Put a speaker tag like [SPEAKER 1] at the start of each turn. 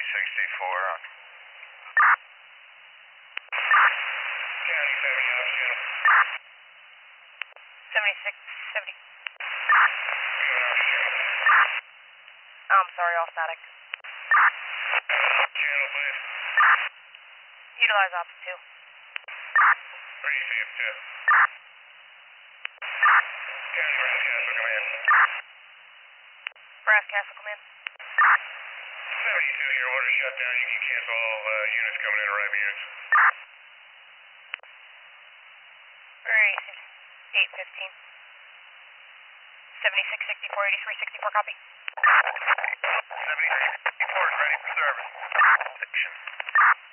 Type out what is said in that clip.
[SPEAKER 1] 7064. County 70 off channel.
[SPEAKER 2] 7670.
[SPEAKER 1] Going off channel.
[SPEAKER 2] I'm sorry, all static.
[SPEAKER 1] Channel, please.
[SPEAKER 2] Utilize ops 2.
[SPEAKER 1] Where do you see him to? County Brass Castle Command.
[SPEAKER 2] Brass Castle Command.
[SPEAKER 1] 72, your order shut down. You can cancel all units coming in, arriving units.
[SPEAKER 2] Alright, 815. 7664, 8364, copy.
[SPEAKER 1] 7364 is ready for service. Section.